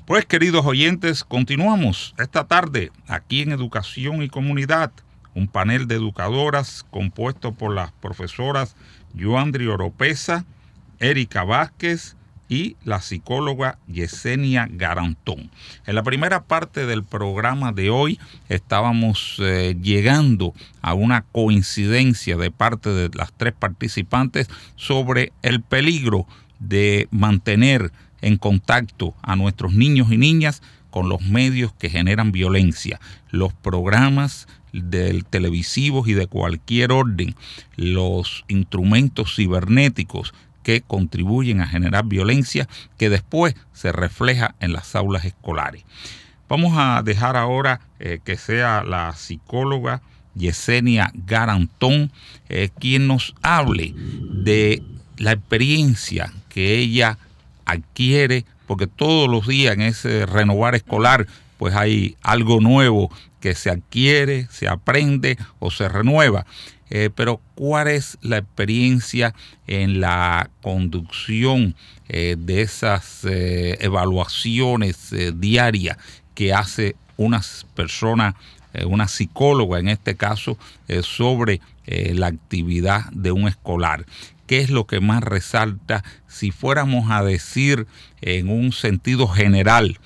Pues, queridos oyentes, continuamos esta tarde aquí en Educación y Comunidad, un panel de educadoras compuesto por las profesoras Yoandri Oropesa, Erika Vázquez y la psicóloga Yesenia Garantón. En la primera parte del programa de hoy estábamos llegando a una coincidencia de parte de las tres participantes sobre el peligro de mantener en contacto a nuestros niños y niñas con los medios que generan violencia, los programas televisivos y de cualquier orden, los instrumentos cibernéticos que contribuyen a generar violencia que después se refleja en las aulas escolares. Vamos a dejar ahora que sea la psicóloga Yesenia Garantón quien nos hable de la experiencia que ella adquiere, porque todos los días en ese renovar escolar pues hay algo nuevo que se adquiere, se aprende o se renueva. Pero ¿cuál es la experiencia en la conducción de esas evaluaciones diarias que hace una persona, una psicóloga en este caso, sobre la actividad de un escolar? ¿Qué es lo que más resalta? Si fuéramos a decir en un sentido general,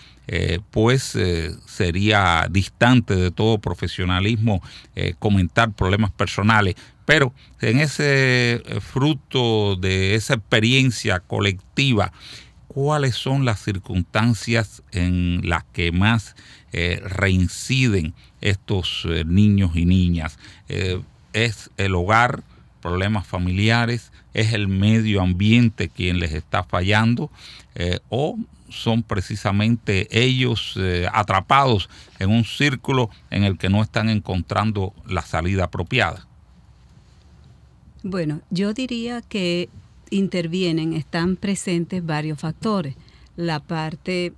sería distante de todo profesionalismo comentar problemas personales, pero en ese fruto de esa experiencia colectiva, ¿cuáles son las circunstancias en las que más reinciden estos niños y niñas? ¿Es el hogar, problemas familiares, es el medio ambiente quien les está fallando, o son precisamente ellos atrapados en un círculo en el que no están encontrando la salida apropiada? Bueno, yo diría que están presentes varios factores. La parte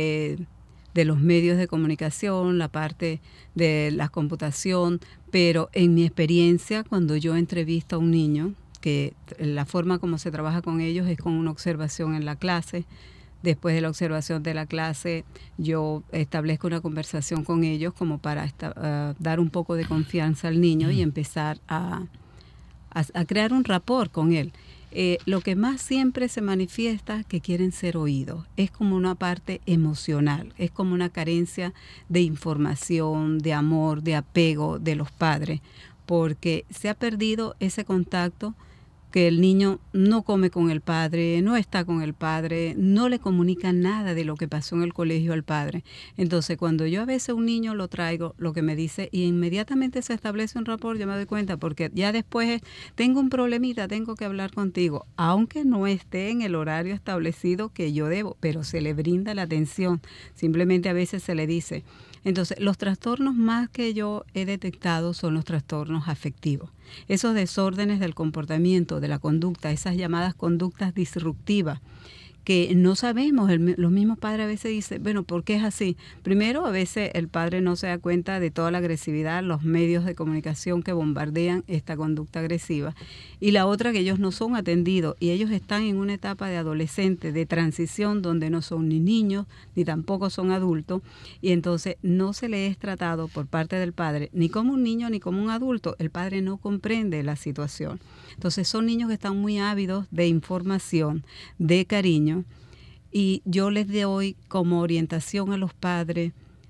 de los medios de comunicación, la parte de la computación, pero en mi experiencia, cuando yo entrevisto a un niño, que la forma como se trabaja con ellos es con una observación en la clase. Después de la observación de la clase, yo establezco una conversación con ellos como para dar un poco de confianza al niño y empezar a crear un rapport con él. Lo que más siempre se manifiesta es que quieren ser oídos. Es como una parte emocional, es como una carencia de información, de amor, de apego de los padres, porque se ha perdido ese contacto, que el niño no come con el padre, no está con el padre, no le comunica nada de lo que pasó en el colegio al padre. Entonces, cuando yo a veces un niño lo traigo, lo que me dice, y inmediatamente se establece un rapport, yo me doy cuenta, porque ya después tengo un problemita, tengo que hablar contigo, aunque no esté en el horario establecido que yo debo, pero se le brinda la atención. Simplemente a veces se le dice. Entonces, los trastornos más que yo he detectado son los trastornos afectivos. Esos desórdenes del comportamiento, de la conducta, esas llamadas conductas disruptivas, que no sabemos, los mismos padres a veces dicen, bueno, ¿por qué es así? Primero, a veces el padre no se da cuenta de toda la agresividad, los medios de comunicación que bombardean esta conducta agresiva. Y la otra, que ellos no son atendidos y ellos están en una etapa de adolescente, de transición, donde no son ni niños ni tampoco son adultos, y entonces no se les es tratado por parte del padre ni como un niño ni como un adulto. El padre no comprende la situación. Entonces son niños que están muy ávidos de información, de cariño, y yo les doy como orientación a los padres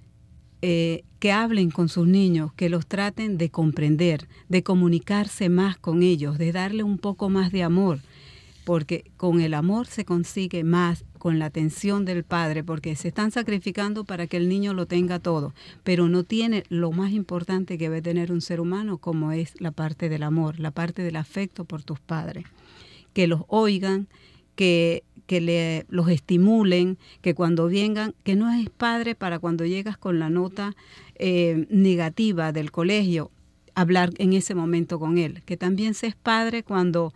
que hablen con sus niños, que los traten de comprender, de comunicarse más con ellos, de darle un poco más de amor, porque con el amor se consigue más, con la atención del padre, porque se están sacrificando para que el niño lo tenga todo, pero no tiene lo más importante que debe tener un ser humano, como es la parte del amor, la parte del afecto por tus padres. Que los oigan, que los estimulen, que cuando vengan, que no es padre para cuando llegas con la nota negativa del colegio, hablar en ese momento con él, que también se es padre cuando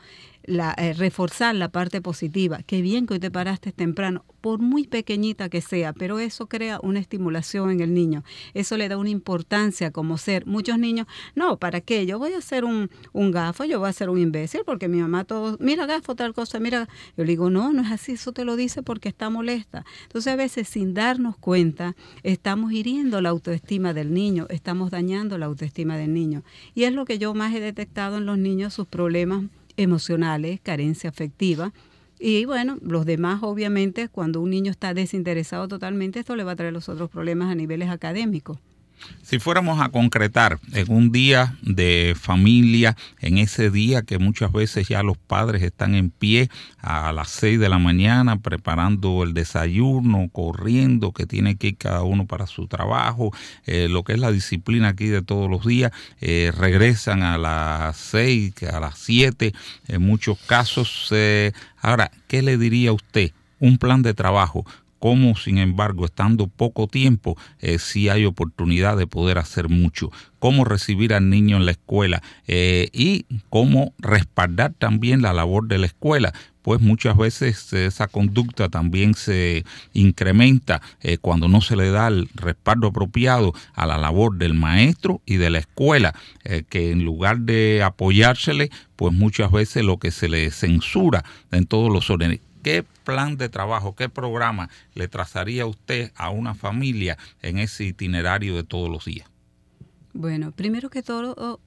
reforzar la parte positiva. Qué bien que hoy te paraste temprano, por muy pequeñita que sea, pero eso crea una estimulación en el niño. Eso le da una importancia como ser. Muchos niños, no, ¿para qué? Yo voy a ser un gafo, yo voy a ser un imbécil porque mi mamá todo, mira gafo, tal cosa, mira. Yo le digo, no es así, eso te lo dice porque está molesta. Entonces a veces sin darnos cuenta estamos hiriendo la autoestima del niño, estamos dañando la autoestima del niño. Y es lo que yo más he detectado en los niños, sus problemas emocionales, carencia afectiva. Y bueno, los demás obviamente, cuando un niño está desinteresado totalmente, esto le va a traer los otros problemas a niveles académicos. Si fuéramos a concretar en un día de familia, en ese día que muchas veces ya los padres están en pie a las 6 de la mañana preparando el desayuno, corriendo, que tiene que ir cada uno para su trabajo, lo que es la disciplina aquí de todos los días, regresan a las 6, a las 7, en muchos casos. Ahora, ¿qué le diría a usted? Un plan de trabajo. Cómo, sin embargo, estando poco tiempo, sí hay oportunidad de poder hacer mucho. Cómo recibir al niño en la escuela y cómo respaldar también la labor de la escuela. Pues muchas veces esa conducta también se incrementa cuando no se le da el respaldo apropiado a la labor del maestro y de la escuela, que en lugar de apoyársele, pues muchas veces lo que se le censura en todos los órdenes. ¿Qué plan de trabajo, qué programa le trazaría usted a una familia en ese itinerario de todos los días? Bueno, primero que todo,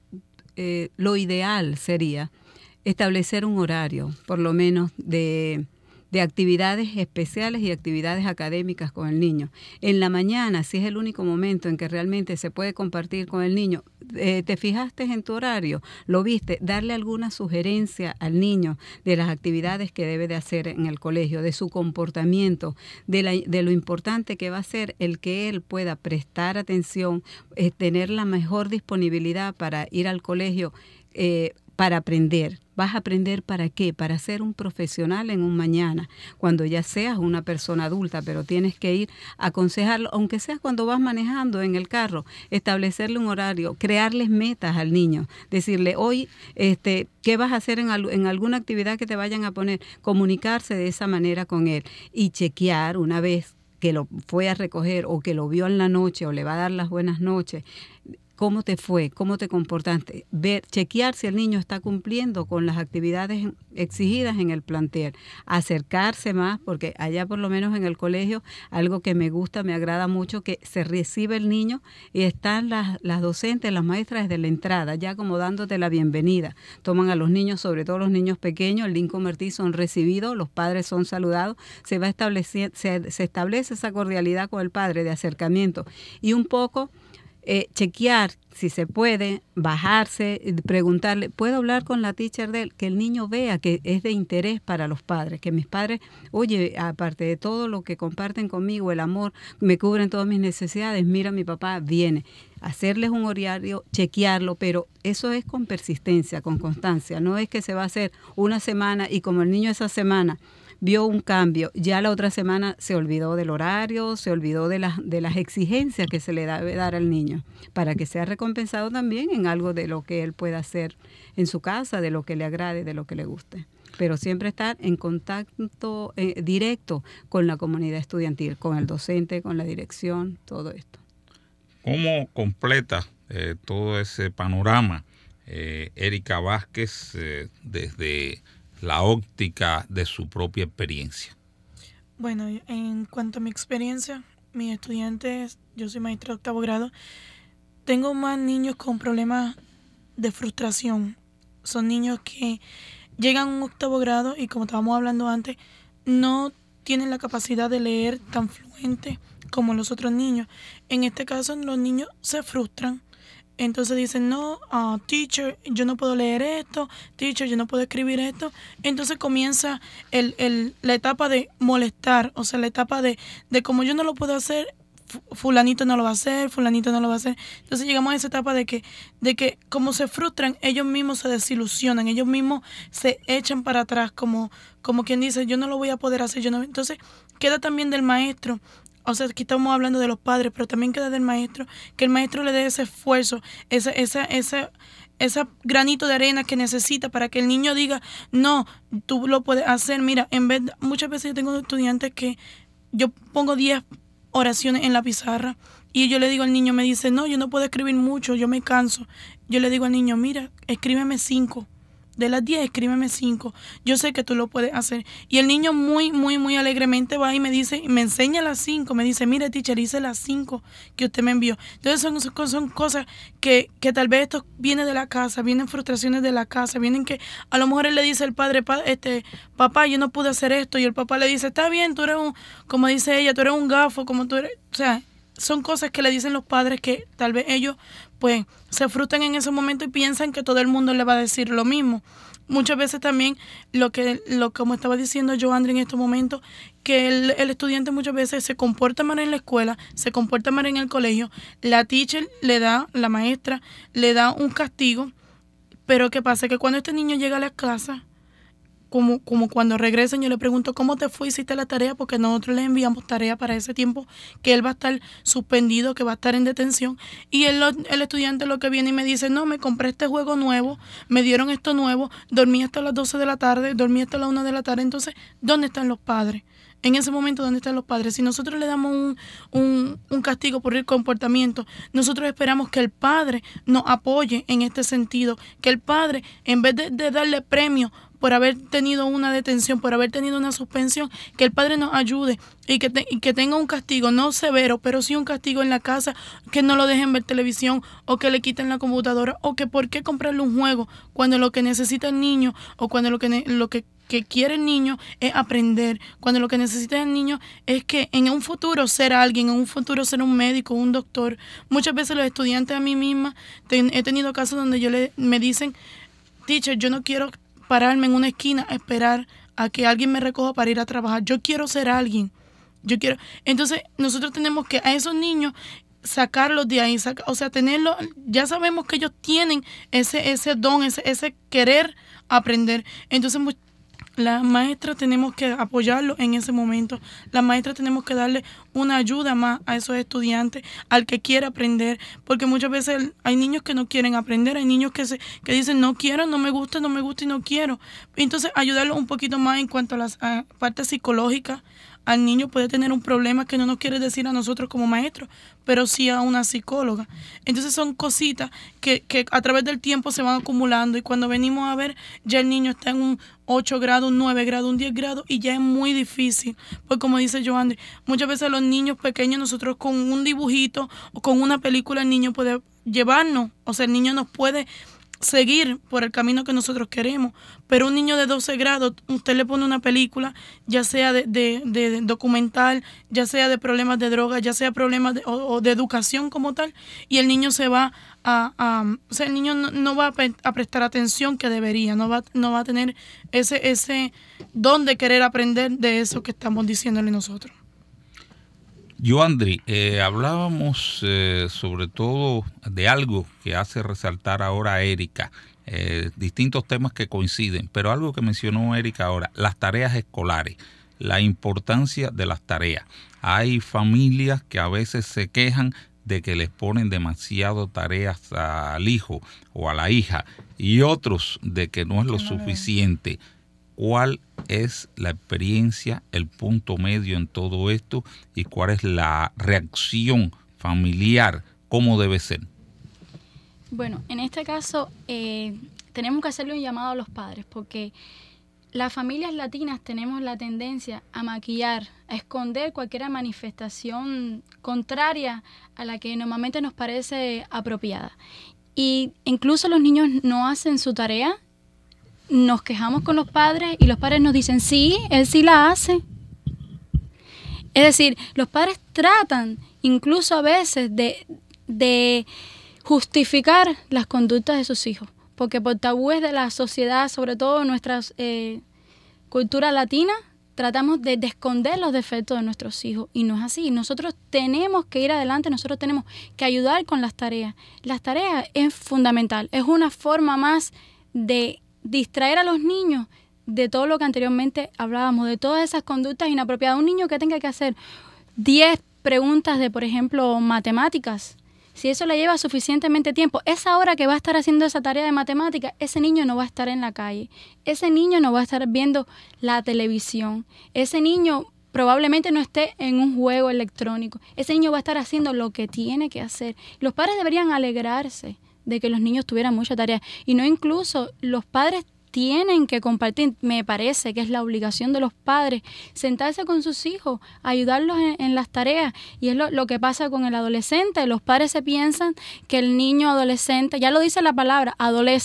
lo ideal sería establecer un horario, por lo menos de actividades especiales y actividades académicas con el niño. En la mañana, si es el único momento en que realmente se puede compartir con el niño, ¿te fijaste en tu horario? ¿Lo viste? Darle alguna sugerencia al niño de las actividades que debe de hacer en el colegio, de su comportamiento, de lo importante que va a ser el que él pueda prestar atención, tener la mejor disponibilidad para ir al colegio, para aprender. ¿Vas a aprender para qué? Para ser un profesional en un mañana, cuando ya seas una persona adulta, pero tienes que ir a aconsejarlo, aunque sea cuando vas manejando en el carro, establecerle un horario, crearles metas al niño, decirle, hoy, ¿qué vas a hacer en alguna actividad que te vayan a poner? Comunicarse de esa manera con él y chequear una vez que lo fue a recoger o que lo vio en la noche o le va a dar las buenas noches. ¿Cómo te fue? ¿Cómo te comportaste? Chequear si el niño está cumpliendo con las actividades exigidas en el plantel. Acercarse más, porque allá por lo menos en el colegio, algo que me gusta, me agrada mucho, que se recibe el niño y están las docentes, las maestras desde la entrada, ya como dándote la bienvenida. Toman a los niños, sobre todo los niños pequeños, el Lincoln Mertí, son recibidos, los padres son saludados, se establece esa cordialidad con el padre de acercamiento y un poco chequear si se puede, bajarse, preguntarle, ¿puedo hablar con la teacher de él? Que el niño vea que es de interés para los padres, que mis padres, oye, aparte de todo lo que comparten conmigo, el amor, me cubren todas mis necesidades, mira, mi papá viene. Hacerles un horario, chequearlo, pero eso es con persistencia, con constancia, no es que se va a hacer una semana y como el niño esa semana vio un cambio, ya la otra semana se olvidó del horario, se olvidó de las exigencias que se le debe dar al niño, para que sea recompensado también en algo de lo que él pueda hacer en su casa, de lo que le agrade, de lo que le guste. Pero siempre estar en contacto directo con la comunidad estudiantil, con el docente, con la dirección, todo esto. ¿Cómo completa todo ese panorama Erika Vázquez desde la óptica de su propia experiencia? Bueno, en cuanto a mi experiencia, mis estudiantes, yo soy maestra de octavo grado, tengo más niños con problemas de frustración. Son niños que llegan a un octavo grado y, como estábamos hablando antes, no tienen la capacidad de leer tan fluente como los otros niños. En este caso, los niños se frustran. Entonces dicen, no, teacher, yo no puedo leer esto, teacher, yo no puedo escribir esto. Entonces comienza la etapa de molestar, o sea, la etapa de como yo no lo puedo hacer, fulanito no lo va a hacer, fulanito no lo va a hacer. Entonces llegamos a esa etapa de que como se frustran, ellos mismos se desilusionan, ellos mismos se echan para atrás, como quien dice, yo no lo voy a poder hacer, yo no. Entonces queda también del maestro. O sea, aquí estamos hablando de los padres, pero también queda del maestro, que el maestro le dé ese esfuerzo, esa ese granito de arena que necesita para que el niño diga, no, tú lo puedes hacer. Mira, muchas veces yo tengo estudiantes que yo pongo 10 oraciones en la pizarra y yo le digo al niño, me dice, no, yo no puedo escribir mucho, yo me canso. Yo le digo al niño, mira, escríbeme 5. De las 10, escríbeme 5. Yo sé que tú lo puedes hacer. Y el niño muy, muy, muy alegremente va y me dice, me enseña las 5. Me dice, mire, teacher, hice las 5 que usted me envió. Entonces son cosas que tal vez esto viene de la casa, vienen frustraciones de la casa, vienen que a lo mejor él le dice al padre, papá, yo no pude hacer esto. Y el papá le dice, está bien, tú eres como dice ella, tú eres un gafo, como tú eres, o sea, son cosas que le dicen los padres que tal vez ellos pues se frustran en ese momento y piensan que todo el mundo le va a decir lo mismo. Muchas veces también como estaba diciendo Joandri en estos momentos, que el estudiante muchas veces se comporta mal en la escuela, se comporta mal en el colegio, la maestra le da un castigo, pero ¿qué pasa? Que cuando este niño llega a la casa, como cuando regresen, yo le pregunto, ¿cómo te fue? ¿Hiciste la tarea? Porque nosotros le enviamos tarea para ese tiempo que él va a estar suspendido, que va a estar en detención. Y el estudiante lo que viene y me dice, no, me compré este juego nuevo, me dieron esto nuevo, dormí hasta las 12 de la tarde, dormí hasta las 1 de la tarde. Entonces, ¿dónde están los padres? En ese momento, ¿dónde están los padres? Si nosotros le damos un castigo por el comportamiento, nosotros esperamos que el padre nos apoye en este sentido, que el padre, en vez de darle premio por haber tenido una detención, por haber tenido una suspensión, que el padre nos ayude y que tenga un castigo, no severo, pero sí un castigo en la casa, que no lo dejen ver televisión o que le quiten la computadora o que por qué comprarle un juego cuando lo que necesita el niño o cuando lo que quiere el niño es aprender, cuando lo que necesita el niño es que en un futuro ser alguien, en un futuro ser un médico, un doctor. Muchas veces los estudiantes, a mí misma, he tenido casos donde me dicen, teacher, yo no quiero pararme en una esquina a esperar a que alguien me recoja para ir a trabajar. Yo quiero ser alguien. Entonces, nosotros tenemos que a esos niños sacarlos de ahí, tenerlos. Ya sabemos que ellos tienen ese don, ese querer aprender. Entonces, las maestras tenemos que apoyarlos en ese momento. Las maestras tenemos que darle una ayuda más a esos estudiantes, al que quiere aprender, porque muchas veces hay niños que no quieren aprender, hay niños que dicen no quiero, no me gusta y no quiero. Entonces ayudarlos un poquito más en cuanto a las partes psicológicas. Al niño puede tener un problema que no nos quiere decir a nosotros como maestros, pero sí a una psicóloga. Entonces son cositas que a través del tiempo se van acumulando y cuando venimos a ver, ya el niño está en un 8 grados, un 9 grados, un 10 grados y ya es muy difícil. Pues como dice Joandri, muchas veces los niños pequeños, nosotros con un dibujito o con una película, el niño puede llevarnos, el niño nos puede seguir por el camino que nosotros queremos, pero un niño de 12 grados, usted le pone una película, ya sea de documental, ya sea de problemas de droga, ya sea problemas o de educación como tal, y el niño se va el niño no va a prestar atención que debería, no va a tener ese don de querer aprender de eso que estamos diciéndole nosotros. Joandri, hablábamos sobre todo de algo que hace resaltar ahora a Erika, distintos temas que coinciden, pero algo que mencionó Erika ahora, las tareas escolares, la importancia de las tareas. Hay familias que a veces se quejan de que les ponen demasiado tareas al hijo o a la hija y otros de que no es lo suficiente. ¿Cuál es la experiencia, el punto medio en todo esto y cuál es la reacción familiar? ¿Cómo debe ser? Bueno, en este caso tenemos que hacerle un llamado a los padres porque las familias latinas tenemos la tendencia a maquillar, a esconder cualquier manifestación contraria a la que normalmente nos parece apropiada. Y incluso los niños no hacen su tarea. Nos quejamos con los padres y los padres nos dicen, sí, él sí la hace. Es decir, los padres tratan incluso a veces de justificar las conductas de sus hijos, porque por tabúes de la sociedad, sobre todo nuestra cultura latina, tratamos de esconder los defectos de nuestros hijos y no es así. Nosotros tenemos que ir adelante, nosotros tenemos que ayudar con las tareas. Las tareas es fundamental, es una forma más de distraer a los niños de todo lo que anteriormente hablábamos, de todas esas conductas inapropiadas. Un niño que tenga que hacer 10 preguntas de, por ejemplo, matemáticas, si eso le lleva suficientemente tiempo, esa hora que va a estar haciendo esa tarea de matemática, ese niño no va a estar en la calle, ese niño no va a estar viendo la televisión, ese niño probablemente no esté en un juego electrónico, ese niño va a estar haciendo lo que tiene que hacer. Los padres deberían alegrarse de que los niños tuvieran mucha tarea, y no incluso los padres tienen que compartir. Me parece que es la obligación de los padres sentarse con sus hijos, ayudarlos en las tareas, y es lo que pasa con el adolescente. Los padres se piensan que el niño adolescente, ya lo dice la palabra,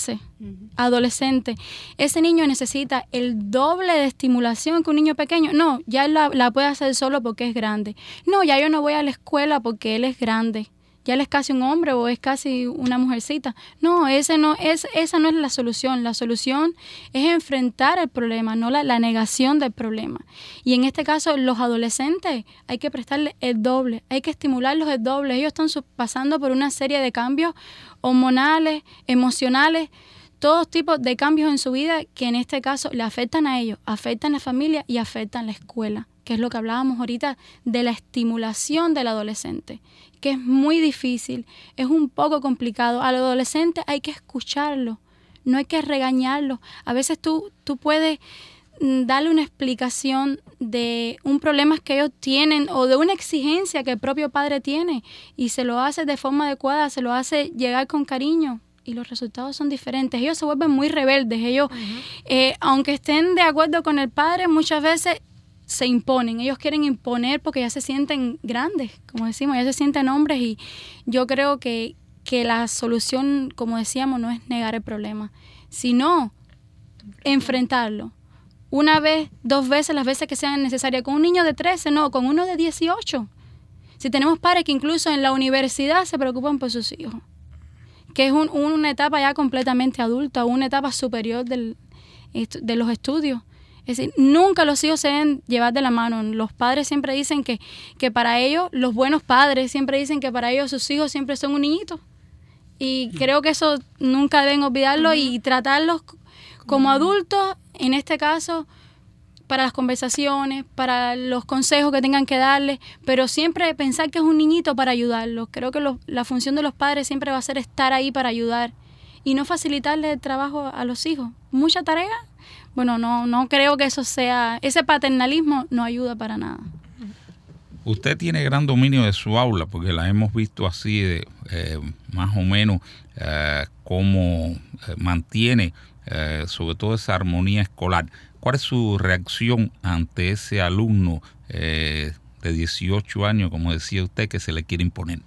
adolescente, ese niño necesita el doble de estimulación que un niño pequeño. No, ya él la puede hacer solo porque es grande. No, ya yo no voy a la escuela porque él es grande. Ya él es casi un hombre o es casi una mujercita. No, esa no es la solución. La solución es enfrentar el problema, no la negación del problema. Y en este caso, los adolescentes hay que prestarles el doble, hay que estimularlos el doble. Ellos están pasando por una serie de cambios hormonales, emocionales, todos tipos de cambios en su vida que en este caso le afectan a ellos, afectan a la familia y afectan a la escuela, que es lo que hablábamos ahorita de la estimulación del adolescente, que es muy difícil, es un poco complicado. Al adolescente hay que escucharlo, no hay que regañarlo. A veces tú puedes darle una explicación de un problema que ellos tienen o de una exigencia que el propio padre tiene y se lo hace de forma adecuada, se lo hace llegar con cariño. Y los resultados son diferentes. Ellos se vuelven muy rebeldes. Ellos, aunque estén de acuerdo con el padre, muchas veces se imponen. Ellos quieren imponer porque ya se sienten grandes, como decimos, ya se sienten hombres. Y yo creo que la solución, como decíamos, no es negar el problema, sino enfrentarlo. Una vez, 2 veces, las veces que sean necesarias. Con un niño de 13, no, con uno de 18. Si tenemos padres que incluso en la universidad se preocupan por sus hijos, que es una etapa ya completamente adulta, una etapa superior de los estudios. Es decir, nunca los hijos se deben llevar de la mano. Los padres siempre dicen que para ellos, los buenos padres siempre dicen que para ellos sus hijos siempre son un niñito. Y creo que eso nunca deben olvidarlo y tratarlos como adultos, en este caso, para las conversaciones, para los consejos que tengan que darles, pero siempre pensar que es un niñito para ayudarlos. Creo que la función de los padres siempre va a ser estar ahí para ayudar y no facilitarle el trabajo a los hijos. Mucha tarea, bueno, no creo que eso sea, ese paternalismo no ayuda para nada. Usted tiene gran dominio de su aula, porque la hemos visto así, más o menos, cómo mantiene sobre todo esa armonía escolar. ¿Cuál es su reacción ante ese alumno de 18 años, como decía usted, que se le quiere imponer?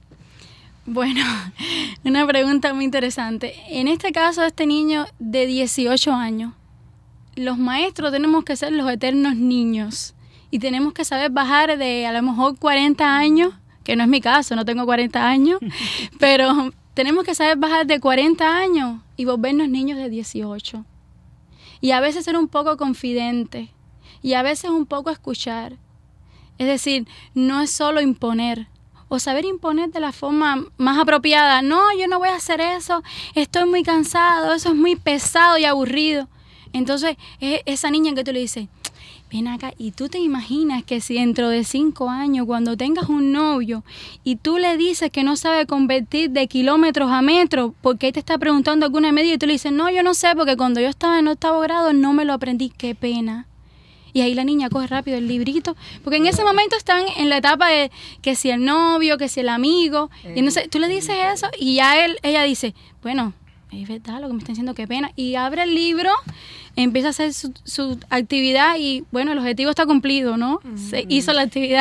Bueno, una pregunta muy interesante. En este caso, este niño de 18 años, los maestros tenemos que ser los eternos niños y tenemos que saber bajar de a lo mejor 40 años, que no es mi caso, no tengo 40 años, pero tenemos que saber bajar de 40 años y volvernos niños de 18. Y a veces ser un poco confidente y a veces un poco escuchar. Es decir, no es solo imponer o saber imponer de la forma más apropiada. No, yo no voy a hacer eso, estoy muy cansado, eso es muy pesado y aburrido. Entonces, es esa niña que tú le dices, ven acá, y tú te imaginas que si dentro de 5 años, cuando tengas un novio y tú le dices que no sabe convertir de kilómetros a metros porque él te está preguntando alguna medida y tú le dices, no, yo no sé porque cuando yo estaba en 8º grado no me lo aprendí, qué pena. Y ahí la niña coge rápido el librito, porque en ese momento están en la etapa de que si el novio, que si el amigo, y entonces tú le dices eso y ya ella dice, bueno, es verdad lo que me están diciendo, qué pena, y abre el libro, empieza a hacer su actividad y bueno, el objetivo está cumplido, ¿no? Se hizo la actividad.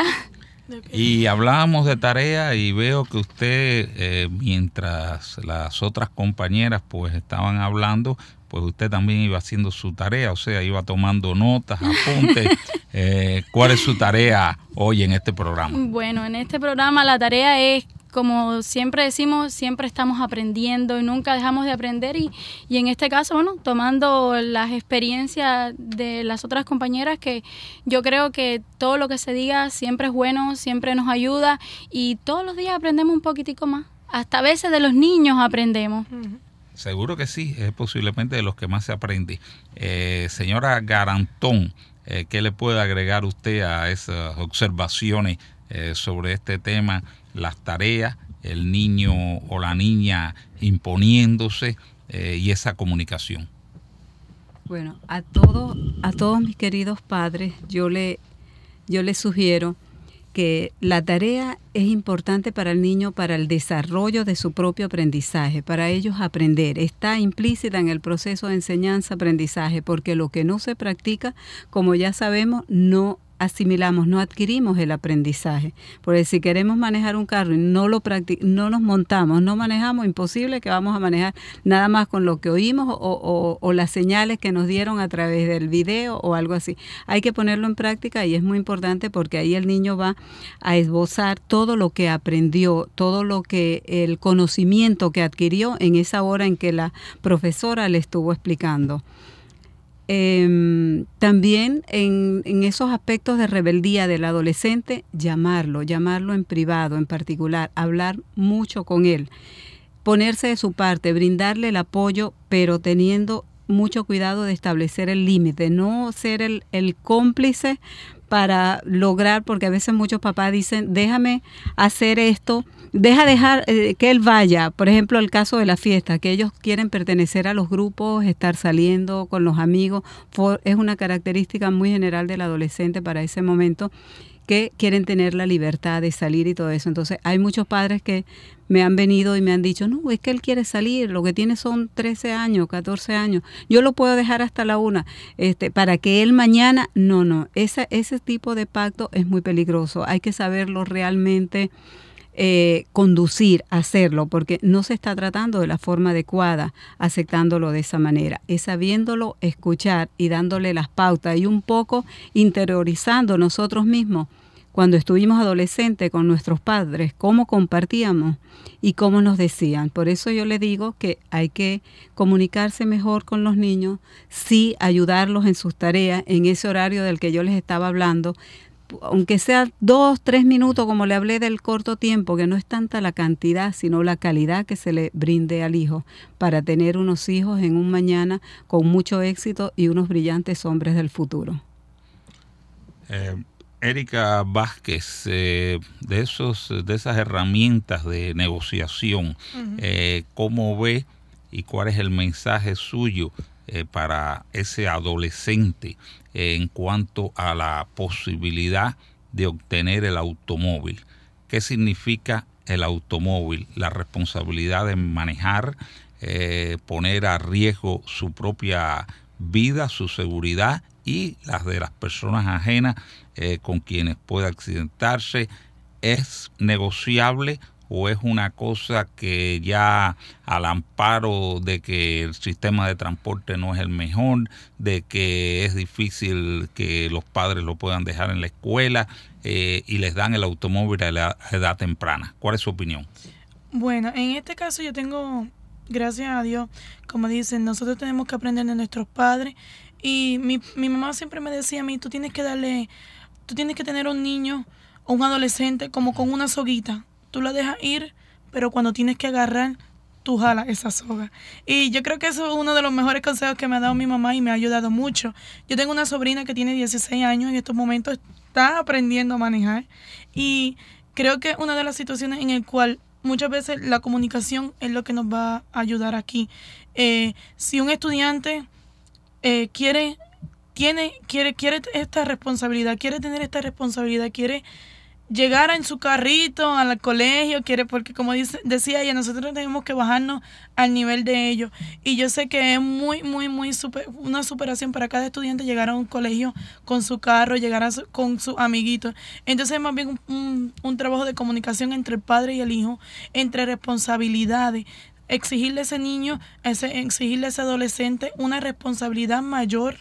Y hablábamos de tarea y veo que usted, mientras las otras compañeras pues estaban hablando, pues usted también iba haciendo su tarea, o sea, iba tomando notas, apuntes. ¿Cuál es su tarea hoy en este programa? Bueno, en este programa la tarea es, como siempre decimos, siempre estamos aprendiendo y nunca dejamos de aprender y en este caso, bueno, tomando las experiencias de las otras compañeras, que yo creo que todo lo que se diga siempre es bueno, siempre nos ayuda y todos los días aprendemos un poquitico más. Hasta a veces de los niños aprendemos. Seguro que sí, es posiblemente de los que más se aprende. Señora Garantón, ¿qué le puede agregar usted a esas observaciones sobre este tema, las tareas el niño o la niña imponiéndose y esa comunicación? Bueno, a todos mis queridos padres, yo les sugiero que la tarea es importante para el niño, para el desarrollo de su propio aprendizaje, para ellos aprender. Está implícita en el proceso de enseñanza-aprendizaje, porque lo que no se practica, como ya sabemos, no asimilamos, no adquirimos el aprendizaje. Porque si queremos manejar un carro y no nos montamos, no manejamos, imposible que vamos a manejar nada más con lo que oímos o las señales que nos dieron a través del video o algo así. Hay que ponerlo en práctica y es muy importante porque ahí el niño va a esbozar todo lo que aprendió, todo lo que el conocimiento que adquirió en esa hora en que la profesora le estuvo explicando. También en esos aspectos de rebeldía del adolescente, llamarlo en privado en particular, hablar mucho con él, ponerse de su parte, brindarle el apoyo, pero teniendo mucho cuidado de establecer el límite, no ser el cómplice para lograr, porque a veces muchos papás dicen, déjame hacer esto, dejar que él vaya. Por ejemplo, el caso de la fiesta, que ellos quieren pertenecer a los grupos, estar saliendo con los amigos, es una característica muy general del adolescente para ese momento, que quieren tener la libertad de salir y todo eso. Entonces, hay muchos padres que me han venido y me han dicho, no, es que él quiere salir, lo que tiene son 13 años, 14 años, yo lo puedo dejar hasta la 1, para que él mañana, no, ese tipo de pacto es muy peligroso, hay que saberlo realmente conducir, hacerlo, porque no se está tratando de la forma adecuada, aceptándolo de esa manera, es sabiéndolo escuchar y dándole las pautas y un poco interiorizando nosotros mismos cuando estuvimos adolescentes con nuestros padres, cómo compartíamos y cómo nos decían. Por eso yo le digo que hay que comunicarse mejor con los niños, sí ayudarlos en sus tareas, en ese horario del que yo les estaba hablando, aunque sea 2, 3 minutos, como le hablé del corto tiempo, que no es tanta la cantidad, sino la calidad que se le brinde al hijo, para tener unos hijos en un mañana con mucho éxito y unos brillantes hombres del futuro. Erika Vázquez, de esas herramientas de negociación, ¿cómo ve y cuál es el mensaje suyo para ese adolescente en cuanto a la posibilidad de obtener el automóvil? ¿Qué significa el automóvil? La responsabilidad de manejar, poner a riesgo su propia vida, su seguridad y las de las personas ajenas con quienes puede accidentarse. ¿Es negociable o es una cosa que ya al amparo de que el sistema de transporte no es el mejor, de que es difícil que los padres lo puedan dejar en la escuela y les dan el automóvil a la edad temprana? ¿Cuál es su opinión? Bueno, en este caso yo tengo, gracias a Dios, como dicen, nosotros tenemos que aprender de nuestros padres. Y mi mamá siempre me decía a mí, tú tienes que tener un niño o un adolescente como con una soguita. Tú la dejas ir, pero cuando tienes que agarrar, tú jalas esa soga. Y yo creo que eso es uno de los mejores consejos que me ha dado mi mamá y me ha ayudado mucho. Yo tengo una sobrina que tiene 16 años, en estos momentos está aprendiendo a manejar. Y creo que es una de las situaciones en el cual muchas veces la comunicación es lo que nos va a ayudar aquí. Si un estudiante quiere esta responsabilidad, quiere tener esta responsabilidad, quiere llegar en su carrito al colegio, porque como decía ella, nosotros tenemos que bajarnos al nivel de ellos. Y yo sé que es muy una superación para cada estudiante llegar a un colegio con su carro, llegar con sus amiguitos. Entonces es más bien un trabajo de comunicación entre el padre y el hijo, entre responsabilidades. Exigirle a ese niño, exigirle a ese adolescente una responsabilidad mayor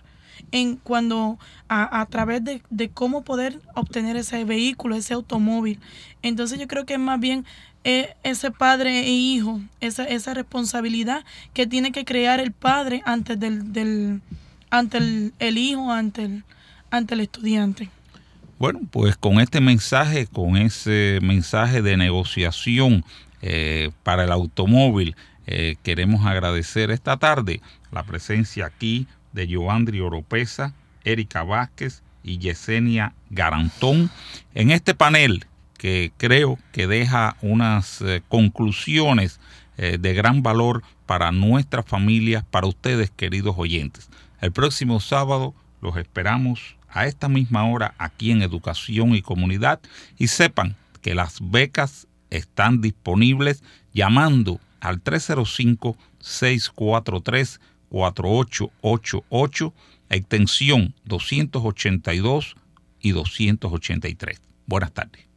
a través de cómo poder obtener ese vehículo, ese automóvil. Entonces yo creo que es más bien ese padre e hijo, esa responsabilidad que tiene que crear el padre ante el hijo, ante el estudiante. Bueno, pues con este mensaje, con ese mensaje de negociación para el automóvil, queremos agradecer esta tarde la presencia aquí de Yoandri Oropesa, Erika Vázquez y Yesenia Garantón en este panel que creo que deja unas conclusiones de gran valor para nuestras familias, para ustedes, queridos oyentes. El próximo sábado los esperamos a esta misma hora aquí en Educación y Comunidad, y sepan que las becas están disponibles llamando al 305-643-4888, extensión 282 y 283. Buenas tardes.